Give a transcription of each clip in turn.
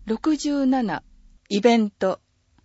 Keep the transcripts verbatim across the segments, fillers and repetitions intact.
ろくじゅうなな、イベント。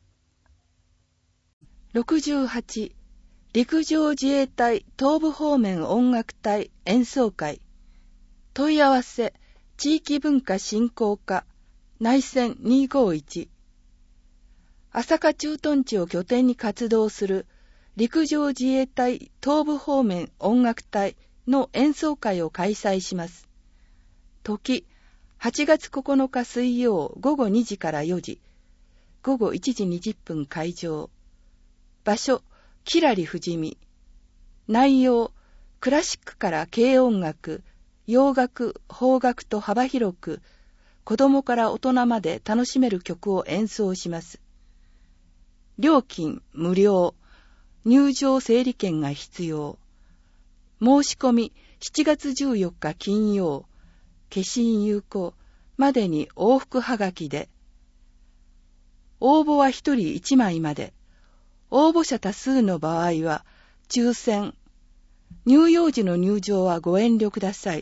ろくじゅうはち、陸上自衛隊東部方面音楽隊演奏会。問い合わせ、地域文化振興課、内線にーごーいち。朝霞駐屯地を拠点に活動する陸上自衛隊東部方面音楽隊の演奏会を開催します。時、はちがつここのか水曜午後にじからよじ、午後いちじにじゅっぷん会場。場所、きらりふじみ。内容、クラシックから軽音楽、洋楽、邦楽と幅広く、子供から大人まで楽しめる曲を演奏します。料金無料、入場整理券が必要。申し込みしちがつじゅうよっか金曜、消印有効までに往復はがきで。応募はひとりいちまいまで。応募者多数の場合は抽選。乳幼児の入場はご遠慮ください。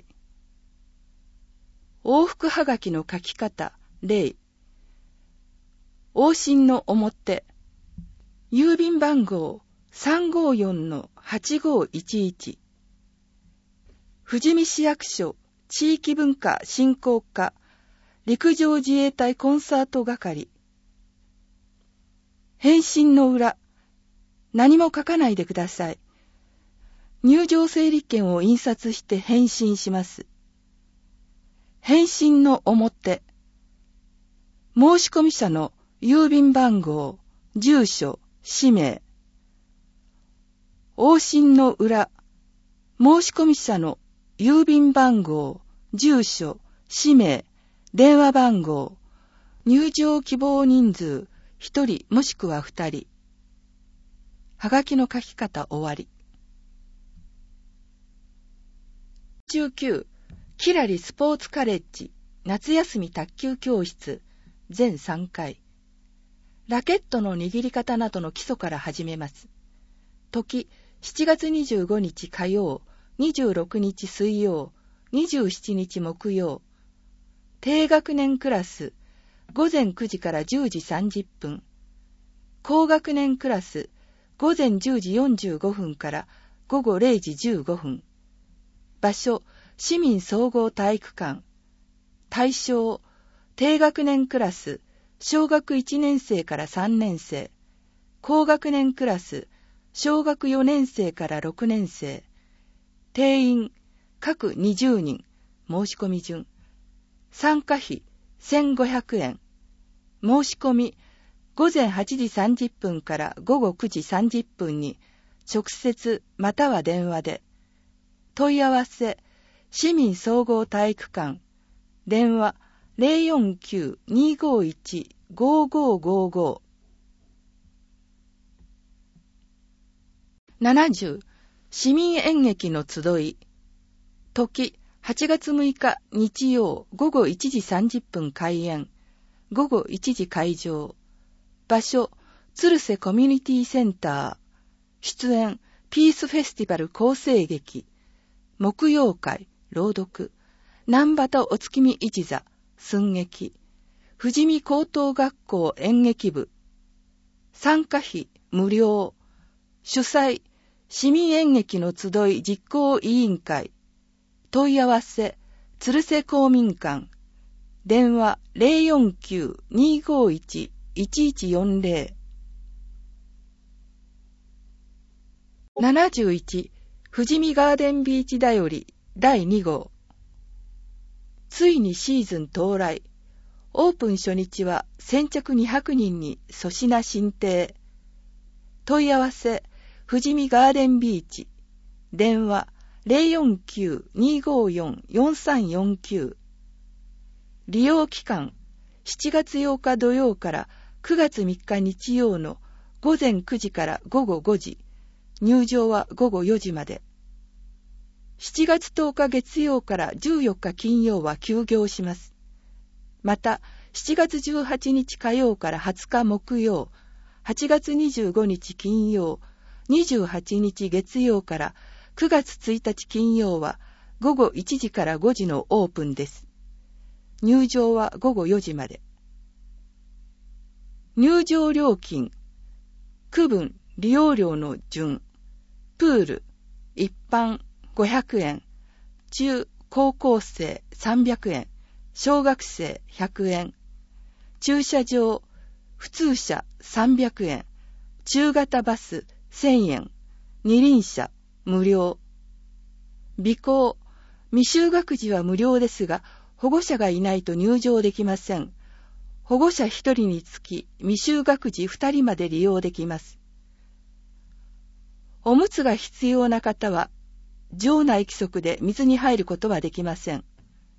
往復はがきの書き方、例。往診の表。郵便番号 さんごーよんのはちごーいちいち。富士見市役所地域文化振興課陸上自衛隊コンサート係。返信の裏。何も書かないでください。入場整理券を印刷して返信します。返信の表。申込者の郵便番号、住所、氏名。往診の裏。申込者の郵便番号、住所、氏名、電話番号。入場希望人数ひとりもしくはふたり。はがきの書き方終わり。じゅうきゅう、きらりスポーツカレッジ夏休み卓球教室全さんかい。ラケットの握り方などの基礎から始めます。時、しちがつにじゅうごにち火曜、にじゅうろくにち水曜、にじゅうしちにち木曜。低学年クラス、ごぜんくじからじゅうじさんじゅっぷん。高学年クラス、ごぜんじゅうじよんじゅうごふんからごごれいじじゅうごふん。場所、市民総合体育館。対象、低学年クラス、小学いちねんせいからさんねんせい。高学年クラス、小学よねんせいからろくねんせい。定員、各にじゅうにん。申し込み順。参加費、せんごひゃくえん。申し込み、ごぜんはちじさんじゅっぷんからごごくじさんじゅっぷんに直接または電話で。問い合わせ、市民総合体育館。電話 ゼロよんきゅう にーごーいち ごーごーごーごー。ななじゅう、市民演劇の集い。時、はちがつむいか日曜ごごいちじさんじゅっぷん開演。ごごいちじ会場。場所、鶴瀬コミュニティセンター。出演、ピースフェスティバル構成劇。木曜会、朗読。南畑お月見一座、寸劇。富士見高等学校演劇部。参加費、無料。主催、市民演劇の集い実行委員会。問い合わせ、鶴瀬公民館。電話 ゼロよんきゅう にーごーいち いちいちよんゼロ。ななじゅういち、富士見ガーデンビーチだよりだいにごう。ついにシーズン到来。オープン初日は先着にひゃくにんに粗品進呈。問い合わせ、富士見ガーデンビーチ。電話 ゼロよんきゅう にーごーよん よんさんよんきゅう。利用期間、しちがつようか土曜からくがつみっか日曜のごぜんくじからごごごじ。入場はごごよじまで。しちがつとおか月曜からじゅうよっか金曜は休業します。また、しちがつじゅうはちにち火曜からはつか木曜、はちがつにじゅうごにち金曜、にじゅうはちにち月曜からくがつついたち金曜はごごいちじからごじのオープンです。入場はごごよじまで。 入場料金、区分利用料の順、プール、一般ごひゃくえん、中高校生さんびゃくえん、小学生ひゃくえん、駐車場、普通車さんびゃくえん、中型バスせんえん、二輪車無料。備考、未就学児は無料ですが、保護者がいないと入場できません。保護者ひとりにつき未就学児ふたりまで利用できます。おむつが必要な方は、場内規則で水に入ることはできません。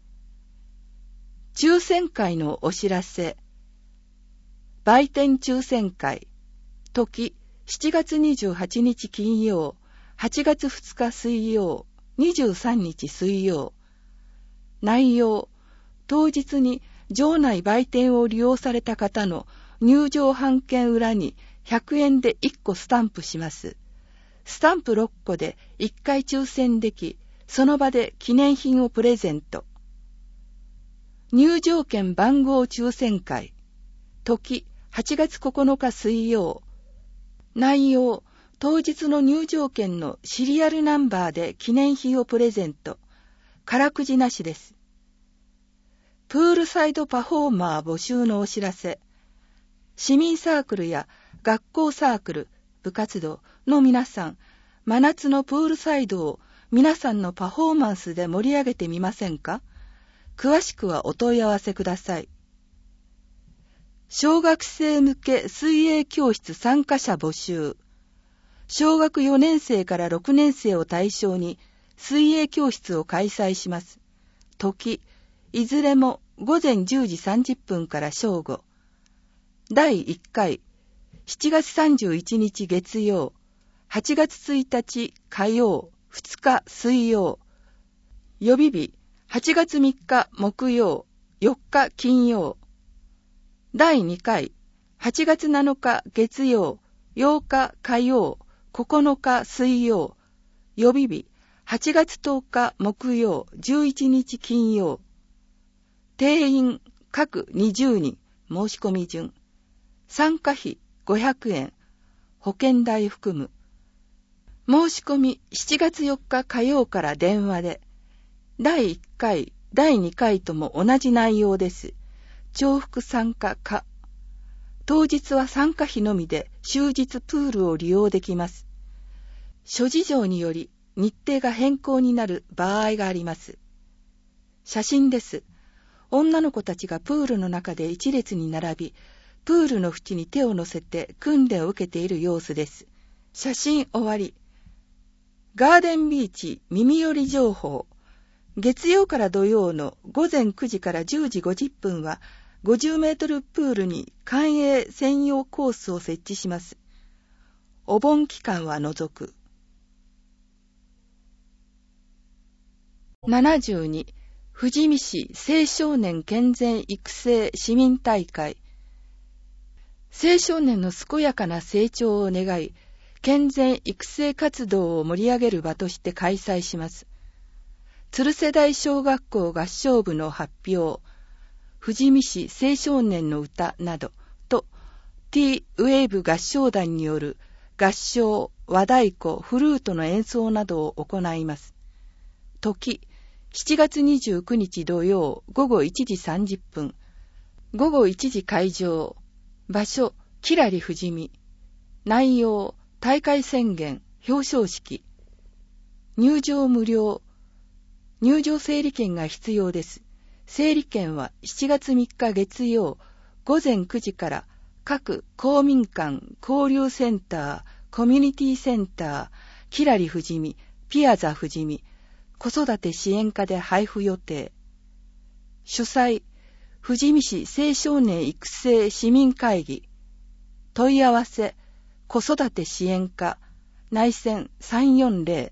抽選会のお知らせ。売店抽選会。時、しちがつにじゅうはちにち金曜、はちがつふつか水曜、にじゅうさんにち水曜。内容、当日に場内売店を利用された方の入場半券裏にひゃくえんでいっこスタンプします。スタンプろっこでいっかい抽選でき、その場で記念品をプレゼント。入場券番号抽選会。時、はちがつここのか水曜。内容、当日の入場券のシリアルナンバーで記念品をプレゼント。空くじなしです。プールサイドパフォーマー募集のお知らせ。市民サークルや学校サークル、部活動の皆さん、真夏のプールサイドを皆さんのパフォーマンスで盛り上げてみませんか？詳しくはお問い合わせください。小学生向け水泳教室参加者募集。小学よねんせいからろくねんせいを対象に水泳教室を開催します。時、いずれもごぜんじゅうじさんじゅっぷんから正午。だいいっかい、しちがつさんじゅういちにち月曜、はちがつついたち火曜、ふつか水曜。予備日、はちがつみっか木曜、よっか金曜。だいにかい、はちがつなのか月曜、ようか火曜、ここのか水曜。予備日、はちがつとおか木曜、じゅういちにち金曜。定員、各にじゅうにん、申し込み順。参加費ごひゃくえん、保険代含む。申し込みしちがつよっか火曜から電話で。だいいっかい、だいにかいとも同じ内容です。重複参加か。当日は参加費のみで終日プールを利用できます。諸事情により日程が変更になる場合があります。写真です。女の子たちがプールの中で一列に並び、プールの縁に手を乗せて訓練を受けている様子です。写真終わり。ガーデンビーチ耳寄り情報。月曜から土曜のごぜんくじからじゅうじごじゅっぷんはごじゅうメートルプールに寛永専用コースを設置します。お盆期間は除く。ななじゅうに、富士見市青少年健全育成市民大会。青少年の健やかな成長を願い、健全育成活動を盛り上げる場として開催します。鶴世代小学校合唱部の発表、富士見市青少年の歌などと T ウェーブ合唱団による合唱、和太鼓、フルートの演奏などを行います。時、しちがつにじゅうくにち土曜ごごいちじさんじゅっぷん、ごごいちじ会場、場所、きらり富士見。内容、大会宣言、表彰式。入場無料。入場整理券が必要です。整理券はしちがつみっか月曜、ごぜんくじから各公民館、交流センター、コミュニティセンター、きらり富士見、ピアザ富士見、子育て支援課で配布予定。主催、富士見市青少年育成市民会議。問い合わせ、子育て支援課、内線さんよんぜ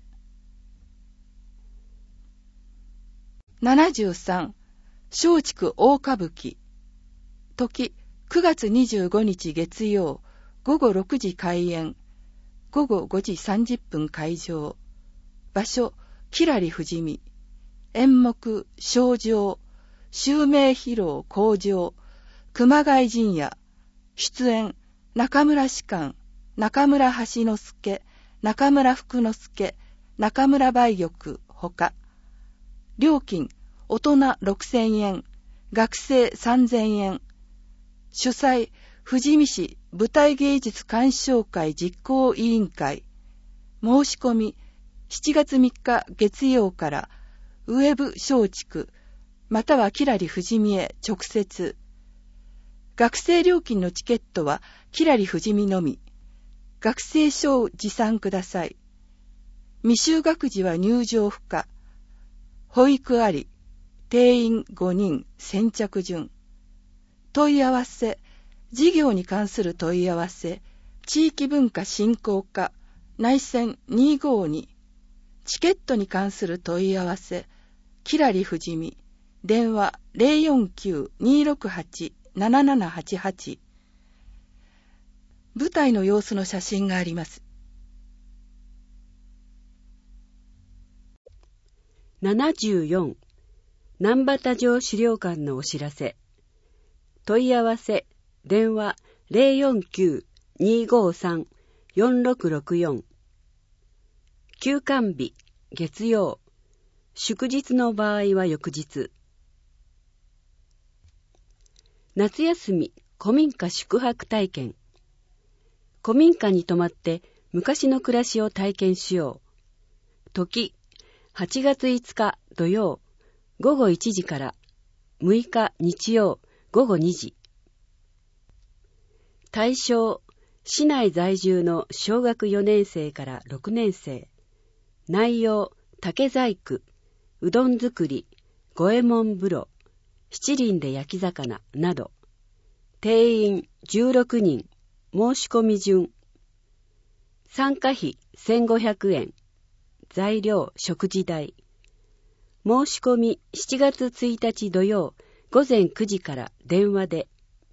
ろ。ななじゅうさん、松竹大歌舞伎。時、くがつにじゅうごにち月曜、ごごろくじ開演、ごごごじさんじゅっぷん会場。場所、きらり富士見。演目、鐘上、襲名披露向上、熊谷陣屋。 出演、中村士官、中村橋之助、中村福之助、中村梅玉ほか。料金、大人ろくせんえん、学生さんぜんえん。主催、富士見市舞台芸術鑑賞会実行委員会。申し込み、しちがつみっか月曜からウェブ松竹またはキラリ富士見へ直接。学生料金のチケットはキラリ富士見のみ。学生証を持参ください。未就学児は入場不可。保育あり。定員ごにん先着順。問い合わせ、事業に関する問い合わせ、地域文化振興課、内線にーごーに。チケットに関する問い合わせ、キラリ富士見、電話 ゼロよんきゅう にーろくはち ななななはちはち。舞台の様子の写真があります。 ななじゅうよん、難波田城資料館のお知らせ。問い合わせ、電話 ゼロよんきゅう にーごーさん よんろくろくよん。休館日、月曜。祝日の場合は翌日。夏休み、古民家宿泊体験。古民家に泊まって昔の暮らしを体験しよう。時、はちがついつか土曜、ごごいちじからむいか日曜、ごごにじ。対象、市内在住の小学よねんせいからろくねんせい。内容、竹細工、うどん作り、五右衛門風呂、七輪で焼き魚など。定員じゅうろくにん、申し込み順。参加費せんごひゃくえん。材料、食事代。申し込みしちがつついたち土曜ごぜんくじから電話で。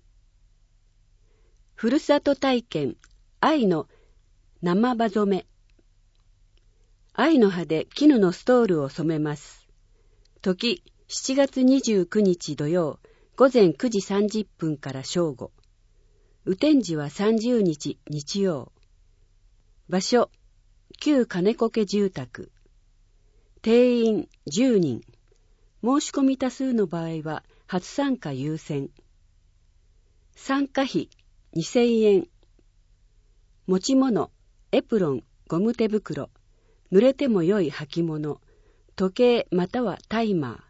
ふるさと体験、愛の生葉染め。愛の葉で絹のストールを染めます。時、しちがつにじゅうくにち土曜、ごぜんくじさんじゅっぷんから正午。雨天時はさんじゅうにち日曜。場所、旧金子家住宅。定員じゅうにん。申し込み多数の場合は初参加優先。参加費にせんえん。持ち物、エプロン、ゴム手袋。濡れても良い履物、時計またはタイマー。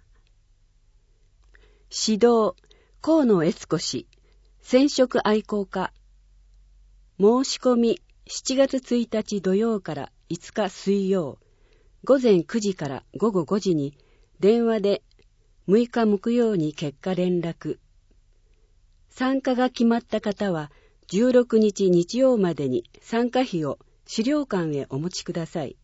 指導、河野悦子氏、染色愛好家。申し込み、しちがつついたち土曜からいつか水曜、ごぜんくじからごごごじに電話でむいか木曜に結果連絡。参加が決まった方はじゅうろくにち日曜までに参加費を資料館へお持ちください。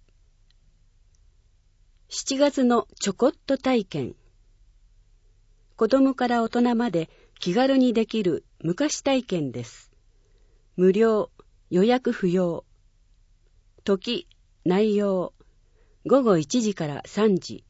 しちがつのちょこっと体験。子供から大人まで気軽にできる昔体験です。無料、予約不要。時、内容、ごごいちじからさんじ。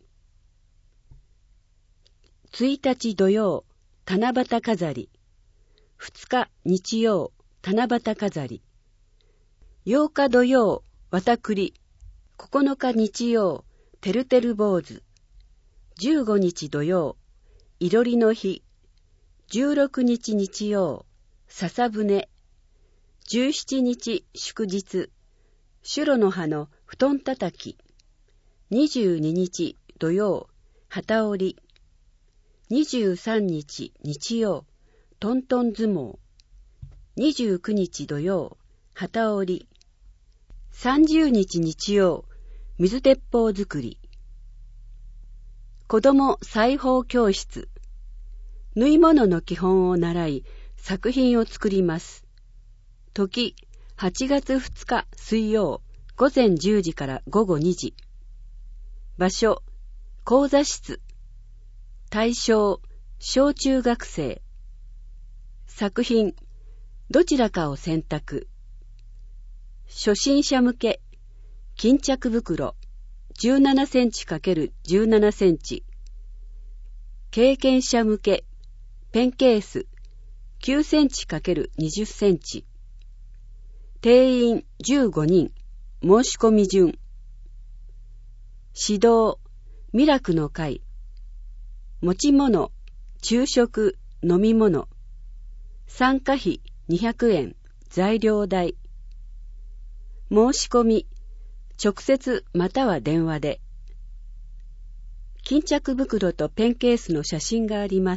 ついたち土曜、七夕飾り。ふつか日曜、七夕飾り。ようか土曜、綿栗。ここのか日曜、てるてる坊主。じゅうごにち土曜、いろりの日。じゅうろくにち日曜、笹舟。じゅうしちにち祝日、シュロの葉の布団たたき。にじゅうににち土曜、旗織り。にじゅうさんにち日曜、トントン相撲。にじゅうくにち土曜、旗織り。さんじゅうにち日曜、水鉄砲作り。子供裁縫教室。縫い物の基本を習い、作品を作ります。時、はちがつふつか水曜、ごぜんじゅうじからごごにじ。場所、講座室。対象、小中学生。作品、どちらかを選択。初心者向け、巾着袋、じゅうななセンチ×じゅうななセンチ。経験者向け、ペンケース、 きゅうセンチ×にじゅっセンチ。定員じゅうごにん。申し込み順。指導、味楽の会。持ち物、昼食、飲み物。参加費にひゃくえん、材料代。申し込み、直接または電話で。巾着袋とペンケースの写真があります。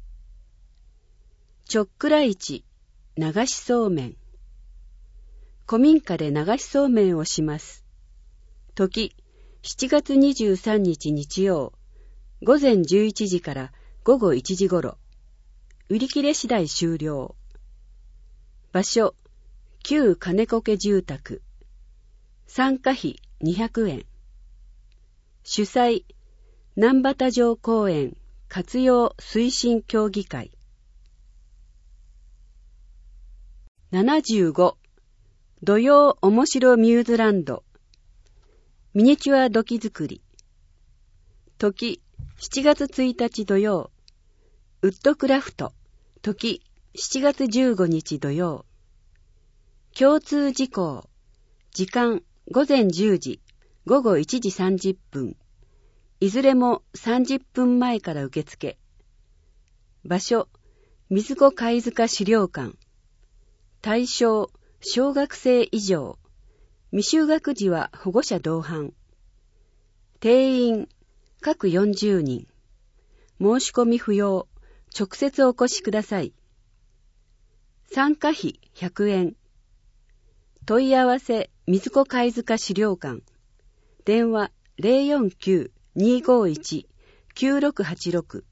ちょっくら市、流しそうめん。古民家で流しそうめんをします。時、しちがつにじゅうさんにち日曜、午前じゅういちじから午後いちじごろ。売り切れ次第終了。場所、旧金子家住宅。参加費にひゃくえん。主催、南畑城公園活用推進協議会。ななじゅうご土曜おもしろミューズランドミニチュア土器作り。時しちがつついたち土曜。ウッドクラフト。時しちがつじゅうごにち土曜。共通事項。時間ごぜんじゅうじ、ごごいちじさんじゅっぷん。いずれもさんじゅっぷんまえから受付。場所、水子貝塚資料館。対象、小学生以上。未就学児は保護者同伴。定員、各よんじゅうにん。申し込み不要。直接お越しください。参加費ひゃくえん。問い合わせ、水子貝塚資料館。電話 ゼロよんきゅう にーごーいち きゅうろくはちろく。